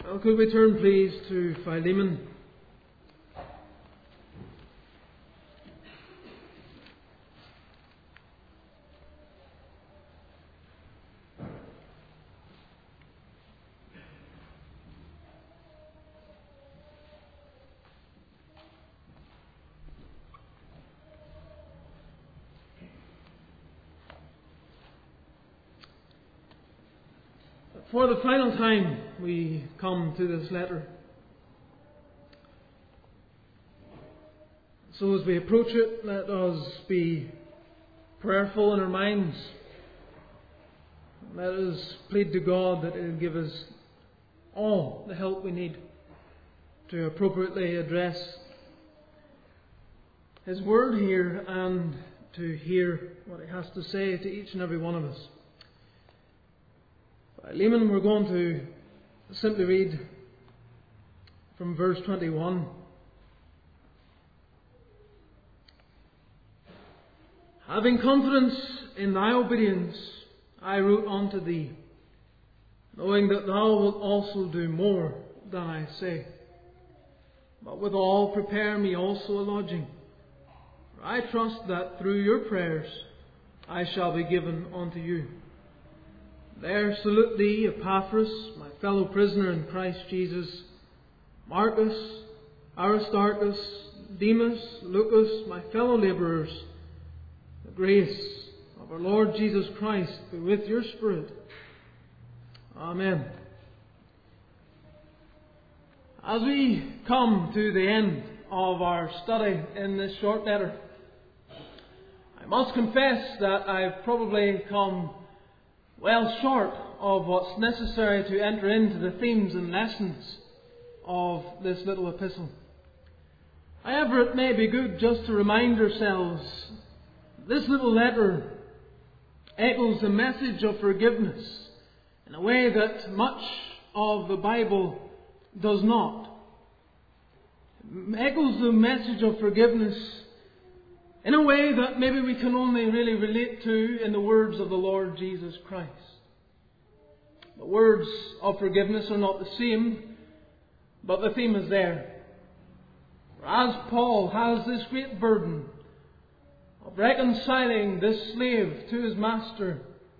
Well, could we turn please to Philemon? For the final time we come to this letter. So as we approach it, let us be prayerful in our minds. Let us plead to God that He will give us all the help we need to appropriately address His Word here and to hear what He has to say to each and every one of us. Philemon, we're going to simply read from verse 21. Having confidence in thy obedience, I wrote unto thee, knowing that thou wilt also do more than I say. But withal prepare me also a lodging. For I trust that through your prayers I shall be given unto you. There salute thee Epaphras, my fellow prisoner in Christ Jesus, Marcus, Aristarchus, Demas, Lucas, my fellow labourers. The grace of our Lord Jesus Christ be with your spirit. Amen. As we come to the end of our study in this short letter, I must confess that I've probably come well short of what's necessary to enter into the themes and lessons of this little epistle. However, it may be good just to remind ourselves this little letter echoes the message of forgiveness in a way that much of the Bible does not. It echoes the message of forgiveness in a way that maybe we can only really relate to in the words of the Lord Jesus Christ. The words of forgiveness are not the same, but the theme is there. As Paul has this great burden of reconciling this slave to his master,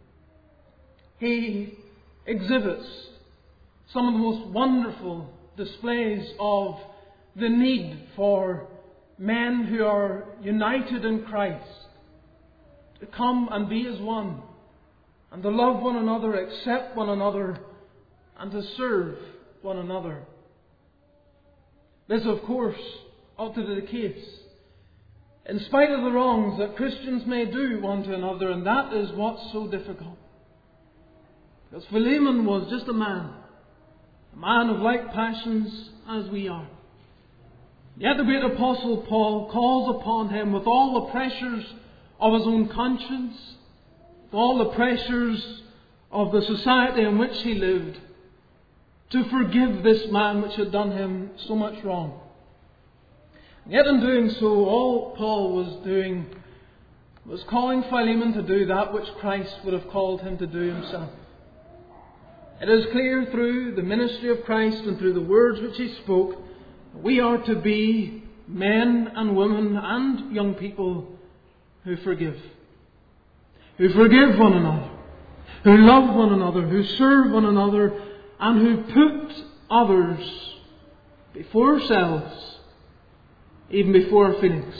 he exhibits some of the most wonderful displays of the need for men who are united in Christ to come and be as one, and to love one another, accept one another, and to serve one another. This, of course, ought to be the case, in spite of the wrongs that Christians may do one to another, and that is what's so difficult. Because Philemon was just a man of like passions as we are. Yet the great Apostle Paul calls upon him with all the pressures of his own conscience, with all the pressures of the society in which he lived, to forgive this man which had done him so much wrong. Yet in doing so, all Paul was doing was calling Philemon to do that which Christ would have called him to do himself. It is clear through the ministry of Christ and through the words which he spoke, we are to be men and women and young people who forgive. Who forgive one another. Who love one another. Who serve one another. And who put others before ourselves, even before our feelings.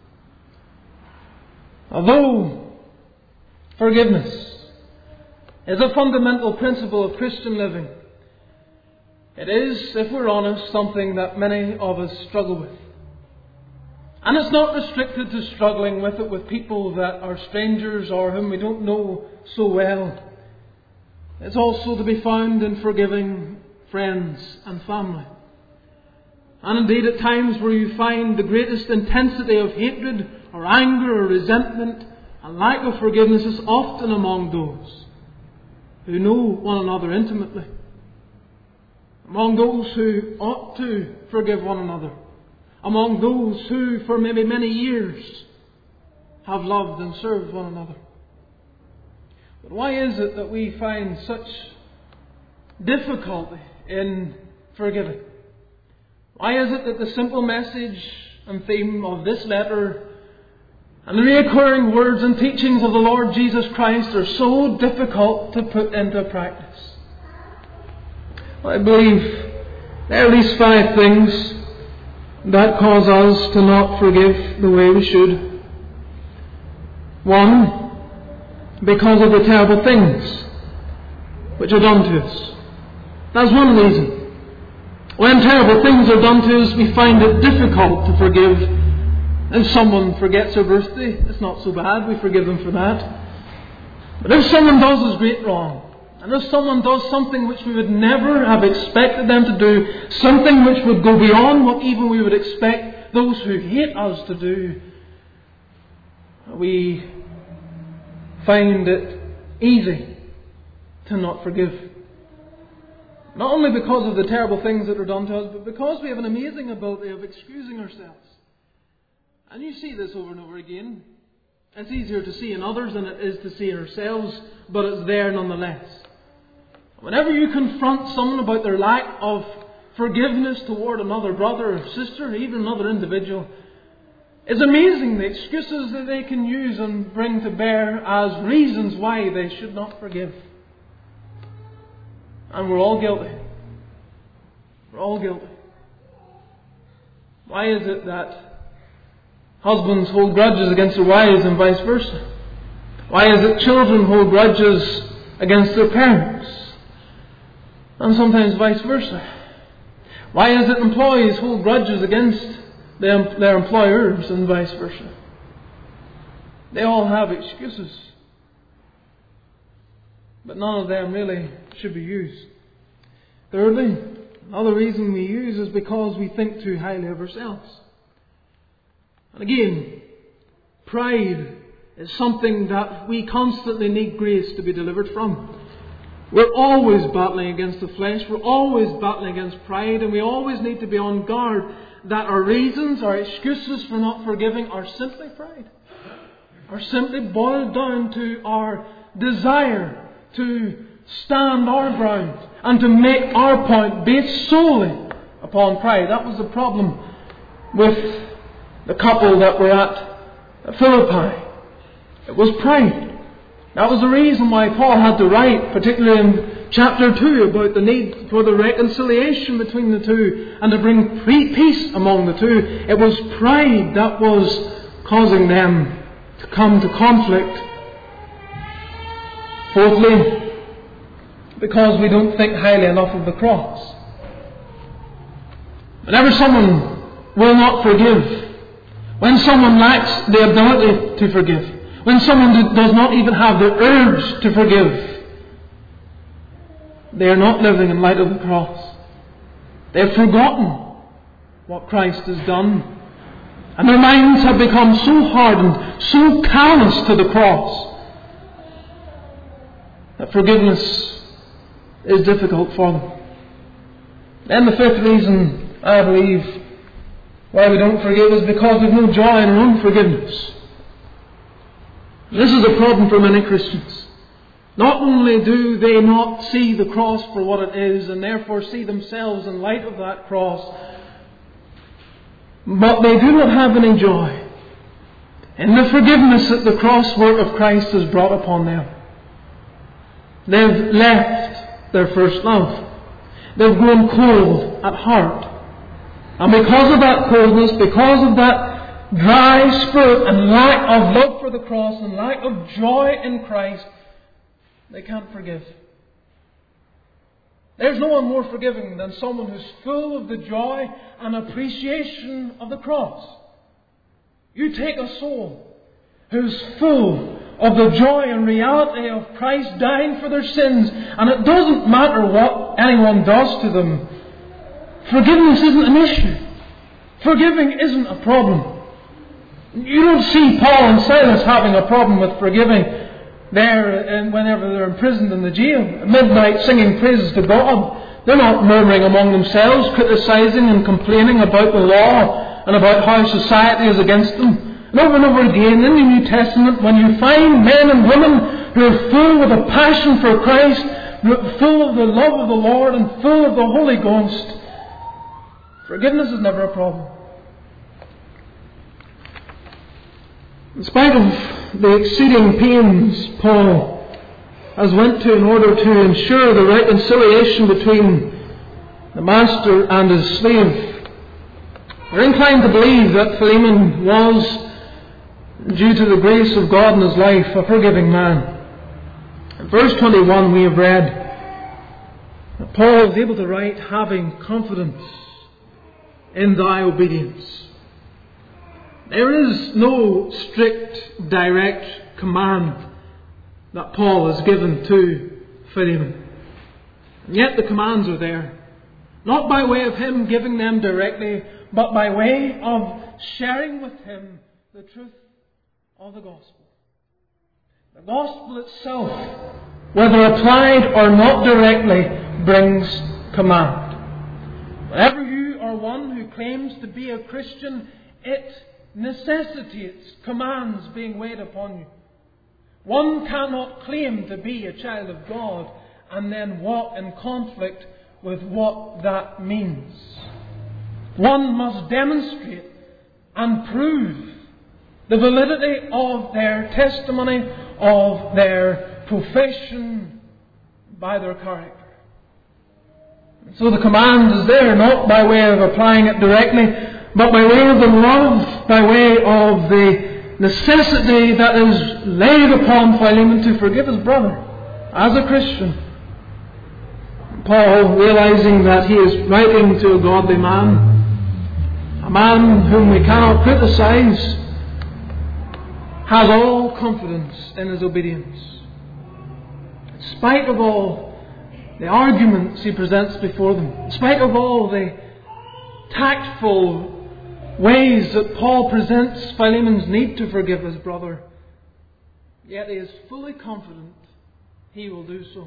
Although forgiveness is a fundamental principle of Christian living, it is, if we're honest, something that many of us struggle with. And it's not restricted to struggling with it with people that are strangers or whom we don't know so well. It's also to be found in forgiving friends and family. And indeed at times where you find the greatest intensity of hatred or anger or resentment and lack of forgiveness is often among those who know one another intimately. Among those who ought to forgive one another. Among those who for maybe many years have loved and served one another. But why is it that we find such difficulty in forgiving? Why is it that the simple message and theme of this letter and the recurring words and teachings of the Lord Jesus Christ are so difficult to put into practice? I believe there are at least 5 things that cause us to not forgive the way we should. 1, because of the terrible things which are done to us. That's one reason. When terrible things are done to us, we find it difficult to forgive. If someone forgets their birthday, it's not so bad, we forgive them for that. But if someone does us great wrong, and if someone does something which we would never have expected them to do, something which would go beyond what even we would expect those who hate us to do, we find it easy to not forgive. Not only because of the terrible things that are done to us, but because we have an amazing ability of excusing ourselves. And you see this over and over again. It's easier to see in others than it is to see in ourselves, but it's there nonetheless. Whenever you confront someone about their lack of forgiveness toward another brother or sister, or even another individual, it's amazing the excuses that they can use and bring to bear as reasons why they should not forgive. And we're all guilty. We're all guilty. Why is it that husbands hold grudges against their wives and vice versa? Why is it children hold grudges against their parents? And sometimes vice versa. Why is it employees hold grudges against their employers and vice versa? They all have excuses. But none of them really should be used. Thirdly, another reason we use is because we think too highly of ourselves. And again, pride is something that we constantly need grace to be delivered from. We're always battling against the flesh. We're always battling against pride. And we always need to be on guard that our reasons, our excuses for not forgiving are simply pride. Are simply boiled down to our desire to stand our ground and to make our point based solely upon pride. That was the problem with the couple that were at Philippi. It was pride. That was the reason why Paul had to write, particularly in chapter 2, about the need for the reconciliation between the two and to bring peace among the two. It was pride that was causing them to come to conflict. Fourthly, because we don't think highly enough of the cross. Whenever someone will not forgive, when someone lacks the ability to forgive, when someone does not even have the urge to forgive, they are not living in light of the cross. They have forgotten what Christ has done. And their minds have become so hardened, so callous to the cross, that forgiveness is difficult for them. And the fifth reason, I believe, why we don't forgive is because we have no joy in our own forgiveness. This is a problem for many Christians. Not only do they not see the cross for what it is and therefore see themselves in light of that cross, but they do not have any joy in the forgiveness that the cross work of Christ has brought upon them. They've left their first love. They've grown cold at heart. And because of that coldness, because of that dry spirit and lack of love for the cross and lack of joy in Christ, they can't forgive. There's no one more forgiving than someone who's full of the joy and appreciation of the cross. You take a soul who's full of the joy and reality of Christ dying for their sins, and it doesn't matter what anyone does to them. Forgiveness isn't an issue. Forgiving isn't a problem. You don't see Paul and Silas having a problem with forgiving there and whenever they're imprisoned in the jail, at midnight singing praises to God. They're not murmuring among themselves, criticizing and complaining about the law and about how society is against them. And over again in the New Testament, when you find men and women who are full with a passion for Christ, full of the love of the Lord and full of the Holy Ghost, Forgiveness is never a problem. In spite of the exceeding pains Paul has went to in order to ensure the reconciliation between the master and his slave, we're inclined to believe that Philemon was, due to the grace of God in his life, a forgiving man. In verse 21 we have read that Paul is able to write, having confidence in thy obedience. There is no strict, direct command that Paul has given to Philemon. And yet the commands are there. Not by way of him giving them directly, but by way of sharing with him the truth of the gospel. The gospel itself, whether applied or not directly, brings command. Whenever you are one who claims to be a Christian, it necessitates commands being weighed upon you. One cannot claim to be a child of God and then walk in conflict with what that means. One must demonstrate and prove the validity of their testimony, of their profession, by their character. So the command is there, not by way of applying it directly, but by way of the love, by way of the necessity that is laid upon Philemon to forgive his brother as a Christian. Paul, realizing that he is writing to a godly man, a man whom we cannot criticize, has all confidence in his obedience. In spite of all the arguments he presents before them, in spite of all the tactful ways that Paul presents Philemon's need to forgive his brother, yet he is fully confident he will do so.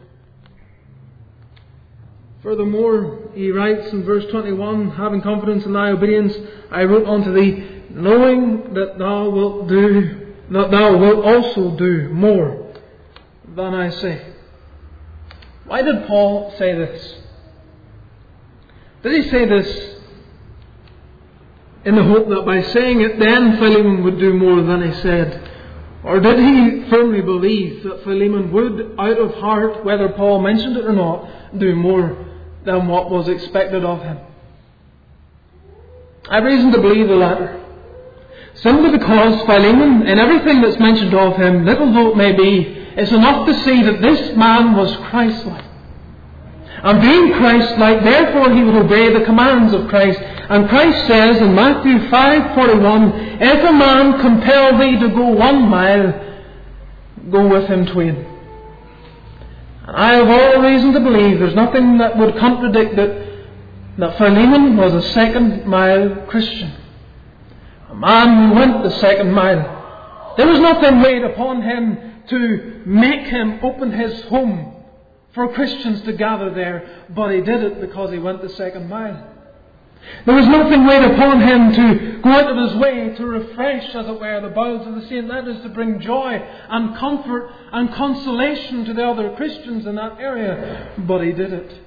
Furthermore, he writes in verse 21, having confidence in thy obedience, I wrote unto thee, knowing that thou wilt also do more than I say. Why did Paul say this? Did he say this in the hope that by saying it then Philemon would do more than he said? Or did he firmly believe that Philemon would, out of heart, whether Paul mentioned it or not, do more than what was expected of him? I have reason to believe the latter. Simply because Philemon, in everything that's mentioned of him, little though it may be, is enough to see that this man was Christ-like. And being Christ-like, therefore he would obey the commands of Christ. And Christ says in Matthew 5:41, if a man compel thee to go 1 mile, go with him twain. And I have all reason to believe there's nothing that would contradict that Philemon was a 2nd mile Christian. A man who went the 2nd mile. There was nothing weighed upon him to make him open his home for Christians to gather there, but he did it because he went the 2nd mile. There was nothing weighed upon him to go out of his way to refresh, as it were, the bowels of the saints. That is, to bring joy and comfort and consolation to the other Christians in that area, but he did it.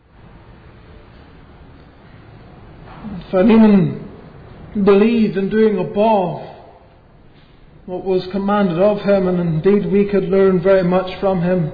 Philemon believed in doing above what was commanded of him, and indeed we could learn very much from him.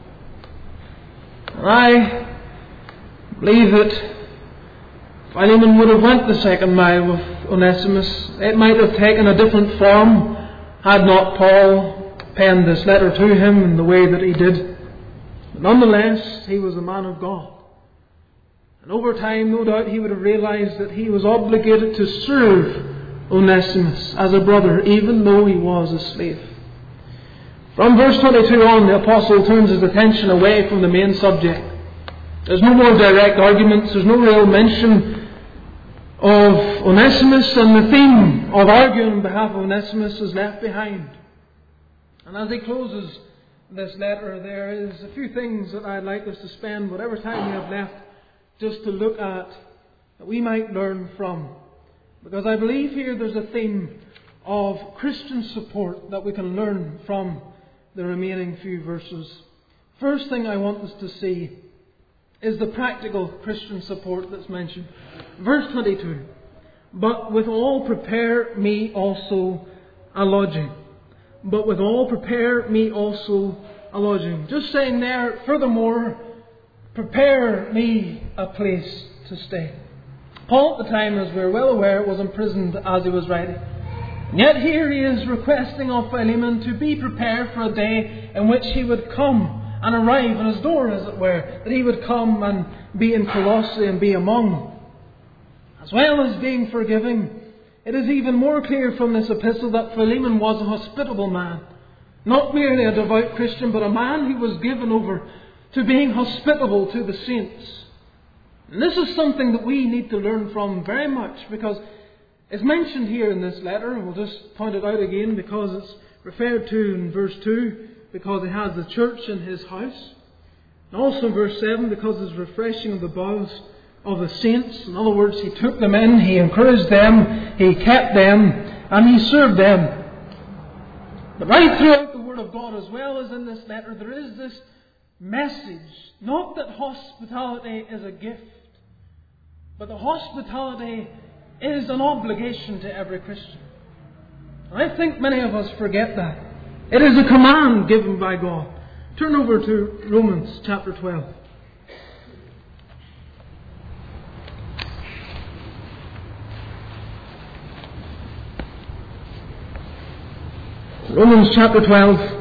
I believe that Philemon would have went the 2nd mile with Onesimus. It might have taken a different form had not Paul penned this letter to him in the way that he did. But nonetheless, he was a man of God. And over time, no doubt, he would have realized that he was obligated to serve Onesimus as a brother, even though he was a slave. From verse 22 on, the Apostle turns his attention away from the main subject. There's no more direct arguments, there's no real mention of Onesimus, and the theme of arguing on behalf of Onesimus is left behind. And as he closes this letter, there is a few things that I'd like us to spend whatever time we have left just to look at, that we might learn from. Because I believe here there's a theme of Christian support that we can learn from the remaining few verses. First thing I want us to see is the practical Christian support that's mentioned. Verse 22. But withal prepare me also a lodging. But withal prepare me also a lodging. Just saying there, furthermore, prepare me a place to stay. Paul at the time, as we're well aware, was imprisoned as he was writing. And yet here he is requesting of Philemon to be prepared for a day in which he would come and arrive at his door, as it were. That he would come and be in Colossae and be among. As well as being forgiving, it is even more clear from this epistle that Philemon was a hospitable man. Not merely a devout Christian, but a man who was given over to being hospitable to the saints. And this is something that we need to learn from very much, because it's mentioned here in this letter. We'll just point it out again because it's referred to in verse 2, because he has the church in his house. And also in verse 7, because it's refreshing of the bowels of the saints. In other words, he took them in, he encouraged them, he kept them, and he served them. But right throughout the Word of God, as well as in this letter, there is this message. Not that hospitality is a gift, but that hospitality is an obligation to every Christian. And I think many of us forget that. It is a command given by God. Turn over to Romans chapter 12. Romans chapter 12.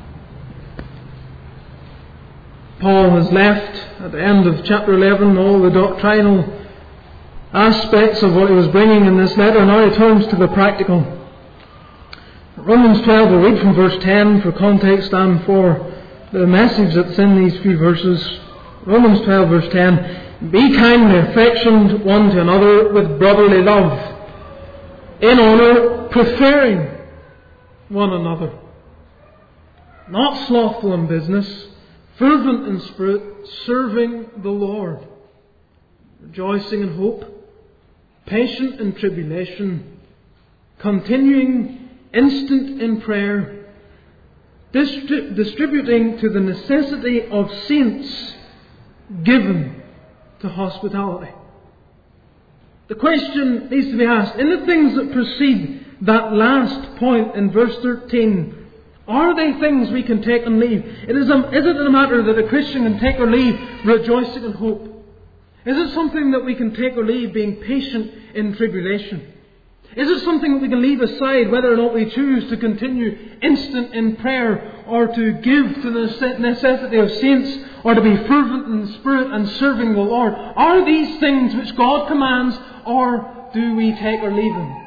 Paul has left at the end of chapter 11 all the doctrinal aspects of what he was bringing in this letter. Now he turns to the practical. Romans 12, we'll read from verse 10 for context and for the message that's in these few verses. Romans 12 verse 10. Be kindly affectioned one to another with brotherly love, in honour preferring one another, not slothful in business, fervent in spirit, serving the Lord, rejoicing in hope, patient in tribulation, continuing instant in prayer, distributing to the necessity of saints, given to hospitality. The question needs to be asked, in the things that precede that last point in verse 13, are they things we can take and leave? Is it a matter that a Christian can take or leave rejoicing in hope? Is it something that we can take or leave being patient in tribulation? Is it something that we can leave aside whether or not we choose to continue instant in prayer, or to give to the necessity of saints, or to be fervent in spirit and serving the Lord? Are these things which God commands, or do we take or leave them?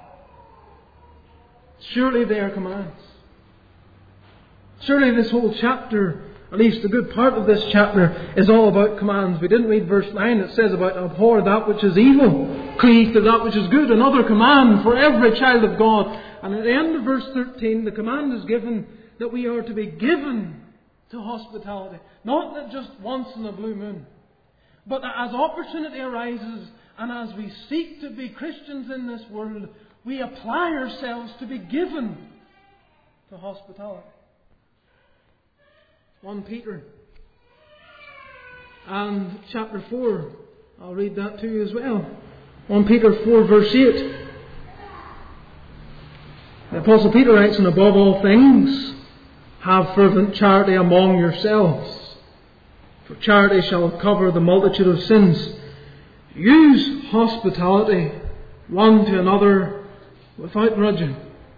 Surely they are commands. Surely this whole chapter, at least a good part of this chapter, is all about commands. We didn't read verse 9. It says about abhor that which is evil, cleave to that which is good. Another command for every child of God. And at the end of verse 13, the command is given that we are to be given to hospitality. Not that just once in a blue moon, but that as opportunity arises and as we seek to be Christians in this world, we apply ourselves to be given to hospitality. 1 Peter and chapter 4. I'll read that to you as well. 1 Peter 4 verse 8. The Apostle Peter writes, and above all things, have fervent charity among yourselves, for charity shall cover the multitude of sins. Use hospitality one to another without grudging.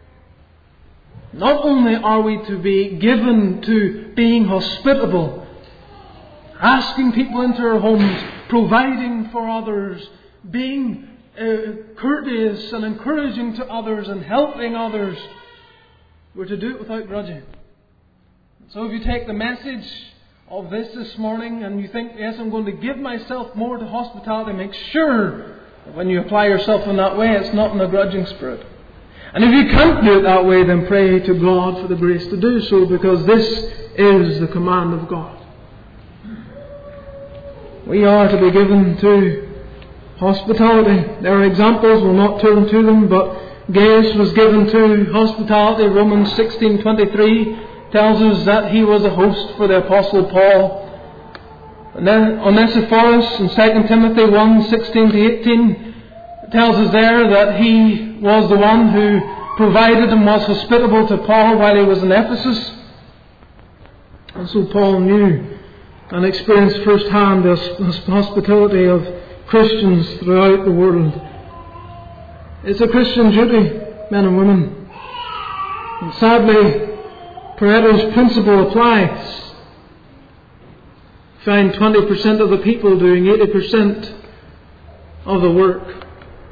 Not only are we to be given to being hospitable, asking people into our homes, providing for others, being courteous and encouraging to others and helping others, we're to do it without grudging. So if you take the message of this morning and you think, yes, I'm going to give myself more to hospitality, make sure that when you apply yourself in that way, it's not in a grudging spirit. And if you can't do it that way, then pray to God for the grace to do so, because this is the command of God. We are to be given to hospitality. There are examples, we'll not turn to them, but Gaius was given to hospitality. Romans 16:23 tells us that he was a host for the Apostle Paul. Onesiphorus in 2 Timothy 1:16-18 tells us there that he was the one who provided and was hospitable to Paul while he was in Ephesus. And so Paul knew and experienced firsthand the hospitality of Christians throughout the world. It's a Christian duty, men and women. And sadly, Pareto's principle applies. Find 20% of the people doing 80% of the work.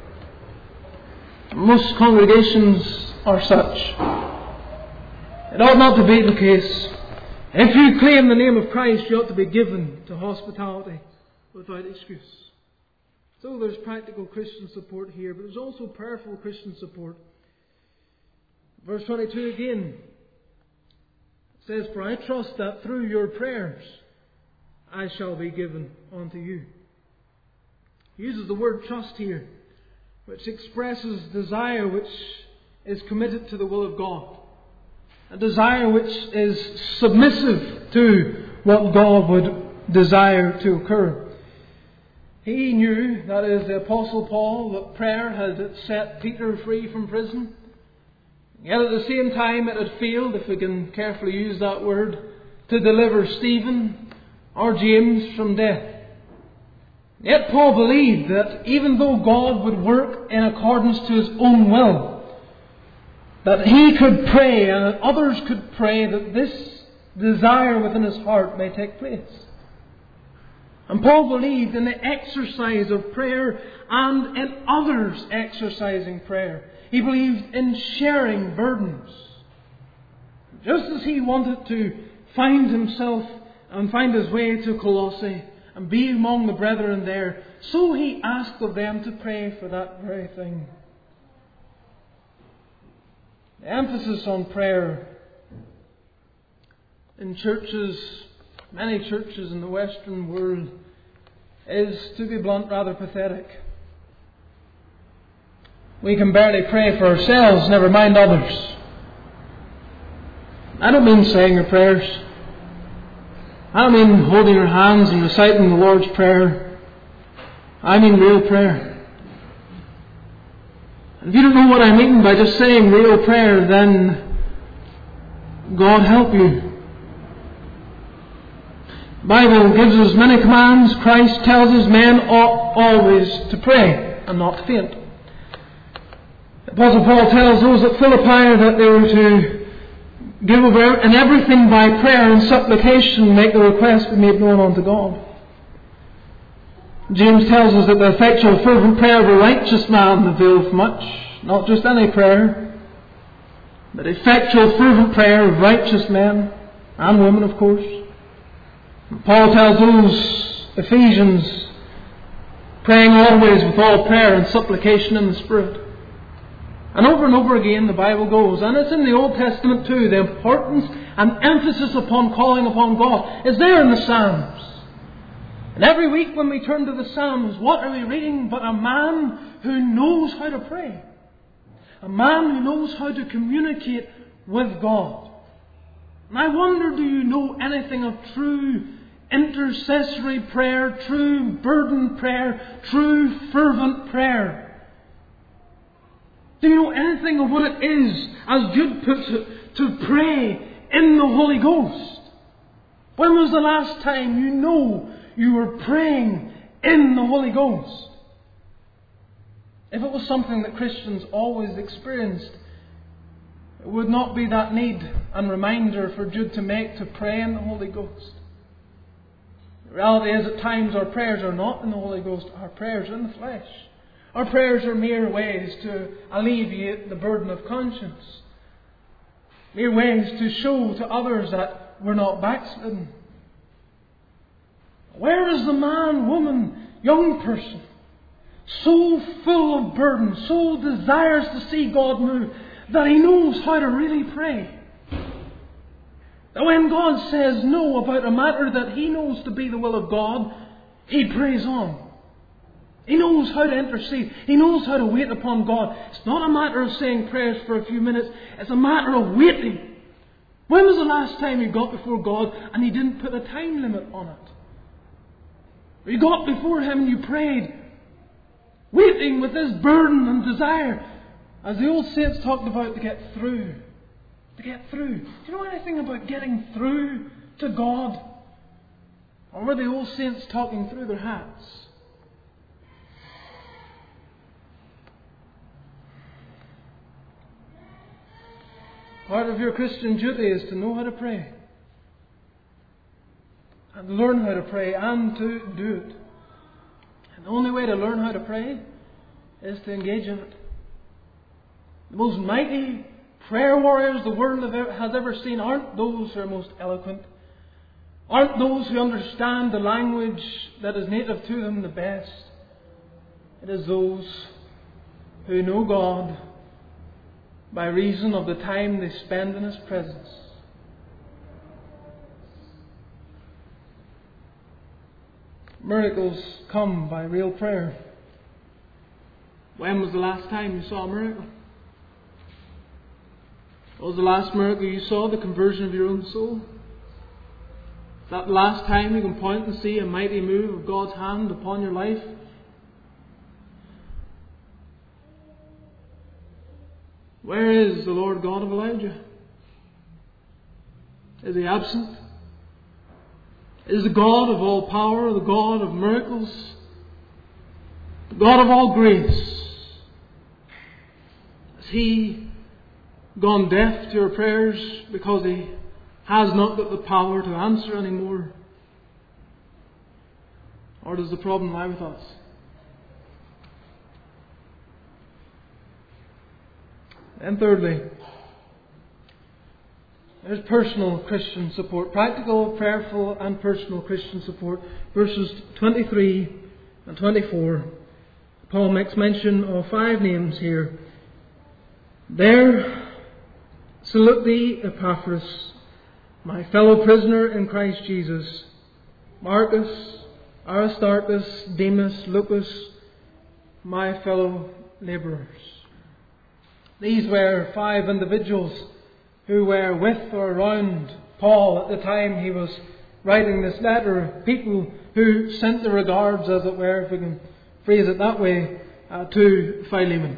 Most congregations are such. It ought not to be the case. If you claim the name of Christ, you ought to be given to hospitality without excuse. So there's practical Christian support here, but there's also powerful Christian support. Verse 22 again says, "For I trust that through your prayers I shall be given unto you." He uses the word trust here, which expresses desire which is committed to the will of God. A desire which is submissive to what God would desire to occur. He knew, that is the Apostle Paul, that prayer had set Peter free from prison. Yet at the same time it had failed, if we can carefully use that word, to deliver Stephen or James from death. Yet Paul believed that even though God would work in accordance to His own will, that he could pray and that others could pray that this desire within his heart may take place. And Paul believed in the exercise of prayer and in others exercising prayer. He believed in sharing burdens. Just as he wanted to find himself and find his way to Colossae and be among the brethren there, so he asked of them to pray for that very thing. The emphasis on prayer in churches, many churches in the Western world, is, to be blunt, rather pathetic. We can barely pray for ourselves, never mind others. I don't mean saying your prayers. I don't mean holding your hands and reciting the Lord's Prayer. I mean real prayer. If you don't know what I mean by just saying real prayer, then God help you. The Bible gives us many commands. Christ tells us men ought always to pray and not to faint. The Apostle Paul tells those at Philippi that they were to give over in everything by prayer and supplication, make the request be made known unto God. James tells us that the effectual fervent prayer of a righteous man availeth much. Not just any prayer, but effectual fervent prayer of righteous men and women, of course. And Paul tells those Ephesians, praying always with all prayer and supplication in the Spirit. And over again the Bible goes, and it's in the Old Testament too, the importance and emphasis upon calling upon God is there in the Psalms. And every week when we turn to the Psalms, what are we reading but a man who knows how to pray? A man who knows how to communicate with God. And I wonder, do you know anything of true intercessory prayer, true burden prayer, true fervent prayer? Do you know anything of what it is, as Jude puts it, to pray in the Holy Ghost? When was the last time you know you were praying in the Holy Ghost? If it was something that Christians always experienced, it would not be that need and reminder for Jude to make to pray in the Holy Ghost. The reality is, at times our prayers are not in the Holy Ghost, our prayers are in the flesh. Our prayers are mere ways to alleviate the burden of conscience. Mere ways to show to others that we're not backslidden. Where is the man, woman, young person, so full of burden, so desires to see God move, that he knows how to really pray? That when God says no about a matter that he knows to be the will of God, he prays on. He knows how to intercede. He knows how to wait upon God. It's not a matter of saying prayers for a few minutes. It's a matter of waiting. When was the last time you got before God and he didn't put a time limit on it? You got before Him and you prayed, waiting with this burden and desire, as the old saints talked about, to get through. To get through. Do you know anything about getting through to God? Or were the old saints talking through their hats? Part of your Christian duty is to know how to pray. And learn how to pray and to do it. And the only way to learn how to pray is to engage in it. The most mighty prayer warriors the world has ever seen aren't those who are most eloquent, aren't those who understand the language that is native to them the best. It is those who know God by reason of the time they spend in His presence. Miracles come by real prayer. When was the last time you saw a miracle? What was the last miracle you saw? The conversion of your own soul? Is that the last time you can point and see a mighty move of God's hand upon your life? Where is the Lord God of Elijah? Is He absent? Is the God of all power, the God of miracles, the God of all grace, has He gone deaf to your prayers because He has not got the power to answer anymore? Or does the problem lie with us? And thirdly, there's personal Christian support. Practical, prayerful and personal Christian support. Verses 23 and 24. Paul makes mention of 5 names here. There salute thee, Epaphras, my fellow prisoner in Christ Jesus, Marcus, Aristarchus, Demas, Lucas, my fellow labourers. These were 5 individuals who were with or around Paul at the time he was writing this letter. People who sent their regards, as it were, if we can phrase it that way, to Philemon.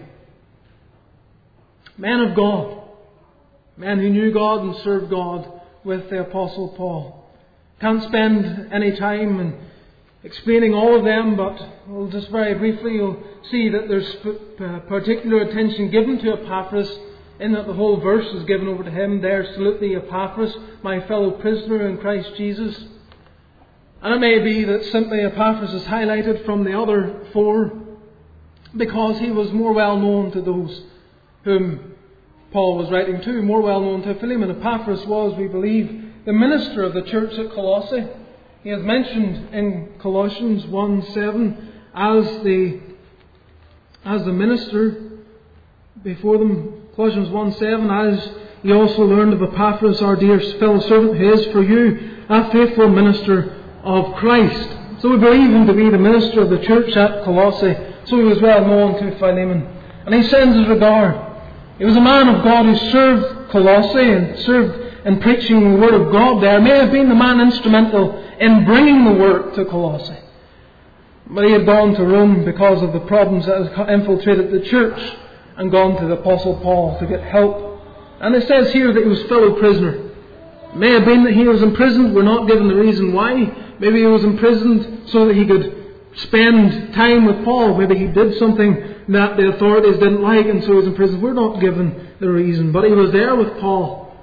Men of God. Men who knew God and served God with the Apostle Paul. Can't spend any time in explaining all of them, but we'll just very briefly, you'll see that there's particular attention given to Epaphras, in that the whole verse is given over to him. There salute thee, Epaphras, my fellow prisoner in Christ Jesus. And it may be that simply Epaphras is highlighted from the other 4 because he was more well known to those whom Paul was writing to, more well known to Philemon. Epaphras was, we believe, the minister of the church at Colossae. He is mentioned in Colossians 1:7 as the minister before them. Colossians 1:7, as ye also learned of Epaphras, our dear fellow servant, who is for you a faithful minister of Christ. So we believe him to be the minister of the church at Colossae. So he was well known to Philemon. And he sends his regard. He was a man of God who served Colossae and served in preaching the word of God there. May have been the man instrumental in bringing the work to Colossae. But he had gone to Rome because of the problems that had infiltrated the church, and gone to the Apostle Paul to get help. And it says here that he was fellow prisoner. It may have been that he was imprisoned. We're not given the reason why. Maybe he was imprisoned so that he could spend time with Paul. Maybe he did something that the authorities didn't like, and so he was in prison. We're not given the reason. But he was there with Paul.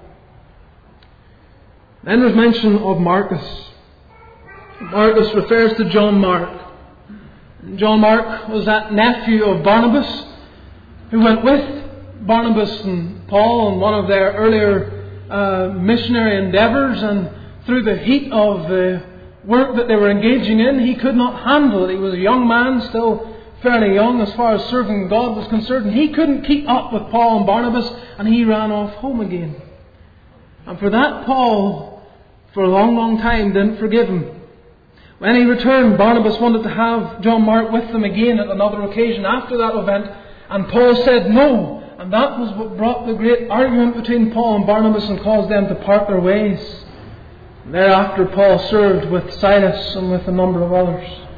Then there's mention of Marcus. Marcus refers to John Mark. John Mark was that nephew of Barnabas, who went with Barnabas and Paul on one of their earlier missionary endeavours, and through the heat of the work that they were engaging in, he could not handle it. He was a young man, still fairly young as far as serving God was concerned, and he couldn't keep up with Paul and Barnabas, and he ran off home again. And for that, Paul, for a long, long time, didn't forgive him. When he returned, Barnabas wanted to have John Mark with them again at another occasion after that event, and Paul said no. And that was what brought the great argument between Paul and Barnabas and caused them to part their ways. Thereafter Paul served with Silas and with a number of others.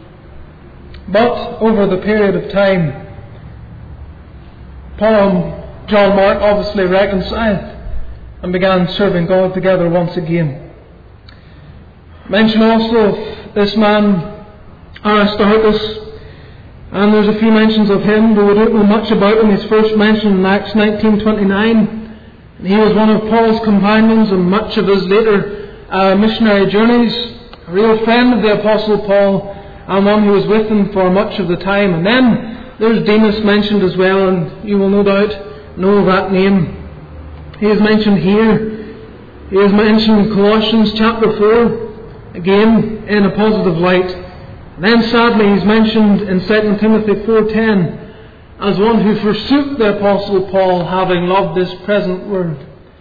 But over the period of time, Paul and John Mark obviously reconciled and began serving God together once again. Mention also of this man Aristarchus, and there's a few mentions of him, but we don't know much about him. He's first mentioned in Acts 19:29. He was one of Paul's companions in much of his later missionary journeys, a real friend of the Apostle Paul, and one who was with him for much of the time. And then there's Demas mentioned as well, and you will no doubt know that name. He is mentioned here. He is mentioned in Colossians chapter 4, again in a positive light. And then sadly he's mentioned in 2 Timothy 4:10 as one who forsook the Apostle Paul, having loved this present world.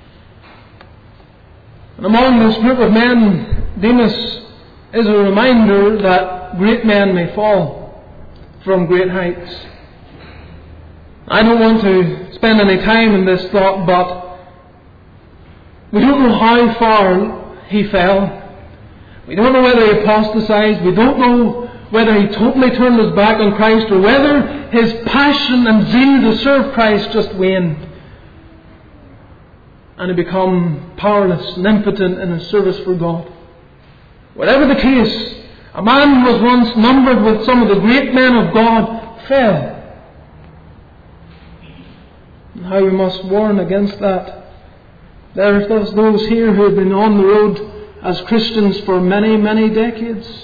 And among this group of men, Demas is a reminder that great men may fall from great heights. I don't want to spend any time in this thought, but we don't know how far he fell. We don't know whether he apostatized. We don't know whether he totally turned his back on Christ, or whether his passion and zeal to serve Christ just waned and he became powerless and impotent in his service for God. Whatever the case, a man who was once numbered with some of the great men of God fell. And how we must warn against that. There are those here who have been on the road as Christians for many, many decades.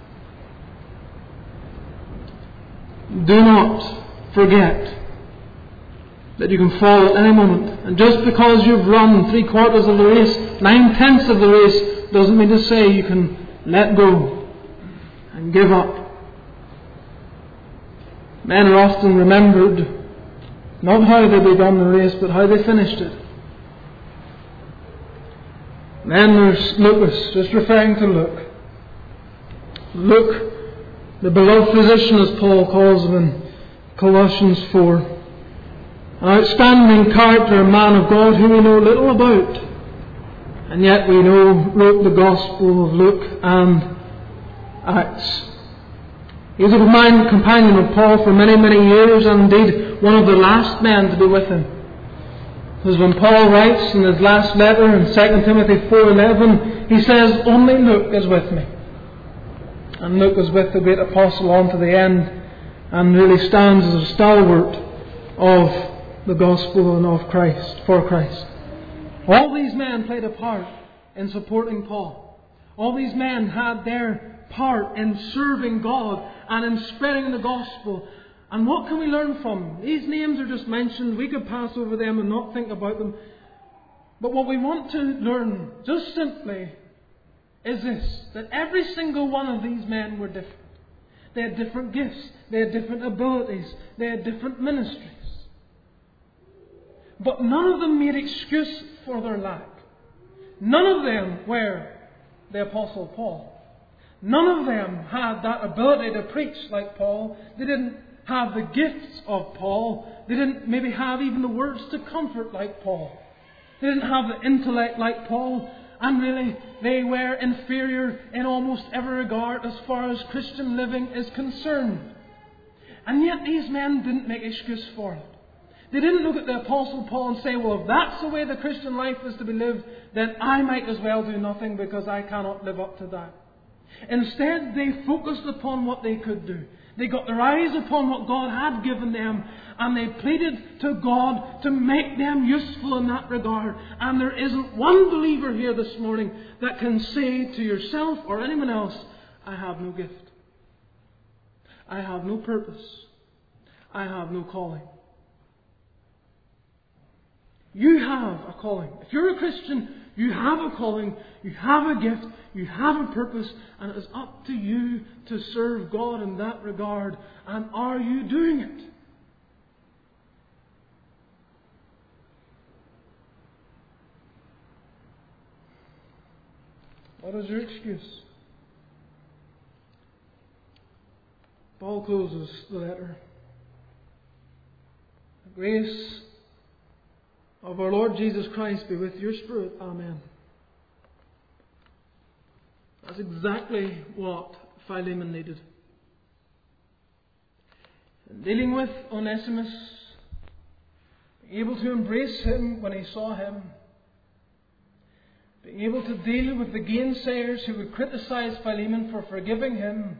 Do not forget that you can fall at any moment. And just because you've run 3/4 of the race, 9/10 of the race, doesn't mean to say you can let go and give up. Men are often remembered not how they began the race, but how they finished it. Then there's Lucas, just referring to Luke. Luke, the beloved physician, as Paul calls him in Colossians 4. An outstanding character, a man of God who we know little about, and yet we know wrote the Gospel of Luke and Acts. He was a companion of Paul for many, many years, and indeed one of the last men to be with him. Because when Paul writes in his last letter in 2 Timothy 4:11, he says, "Only Luke is with me." And Luke was with the great apostle on to the end, and really stands as a stalwart of the gospel and of Christ, for Christ. All these men played a part in supporting Paul. All these men had their part in serving God and in spreading the gospel. And what can we learn from them? These names are just mentioned. We could pass over them and not think about them. But what we want to learn, just simply, is this: that every single one of these men were different. They had different gifts. They had different abilities. They had different ministries. But none of them made excuse for their lack. None of them were the Apostle Paul. None of them had that ability to preach like Paul. They didn't have the gifts of Paul. They didn't maybe have even the words to comfort like Paul. They didn't have the intellect like Paul. And really, they were inferior in almost every regard as far as Christian living is concerned. And yet these men didn't make excuse for it. They didn't look at the Apostle Paul and say, well, if that's the way the Christian life is to be lived, then I might as well do nothing because I cannot live up to that. Instead, they focused upon what they could do. They got their eyes upon what God had given them, and they pleaded to God to make them useful in that regard. And there isn't one believer here this morning that can say to yourself or anyone else, I have no gift. I have no purpose. I have no calling. You have a calling. If you're a Christian, you have a calling, you have a gift, you have a purpose, and it is up to you to serve God in that regard. And are you doing it? What is your excuse? Paul closes the letter. The grace of our Lord Jesus Christ be with your spirit. Amen. That's exactly what Philemon needed. dealing with Onesimus, being able to embrace him when he saw him, being able to deal with the gainsayers who would criticize Philemon for forgiving him,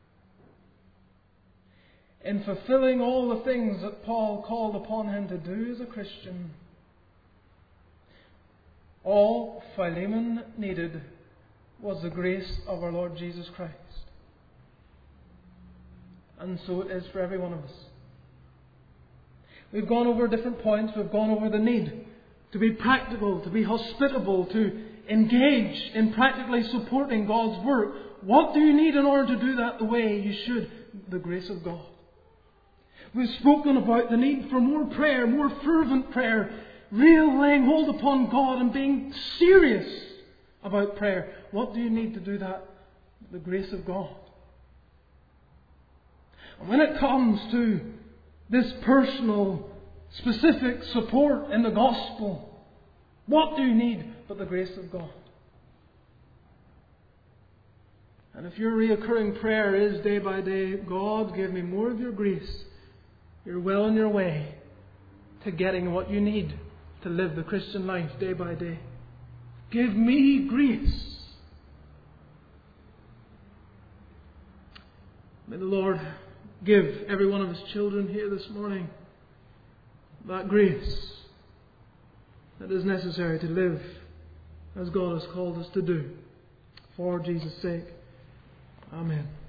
in fulfilling all the things that Paul called upon him to do as a Christian. All Philemon needed was the grace of our Lord Jesus Christ. And so it is for every one of us. We've gone over different points. We've gone over the need to be practical, to be hospitable, to engage in practically supporting God's work. What do you need in order to do that the way you should? The grace of God. We've spoken about the need for more prayer, more fervent prayer, real laying hold upon God and being serious about prayer. What do you need to do that? The grace of God. And when it comes to this personal, specific support in the gospel, what do you need but the grace of God? And if your reoccurring prayer is day by day, God, give me more of your grace, you're well on your way to getting what you need to live the Christian life day by day. Give me grace. May the Lord give every one of His children here this morning that grace that is necessary to live as God has called us to do. For Jesus' sake. Amen.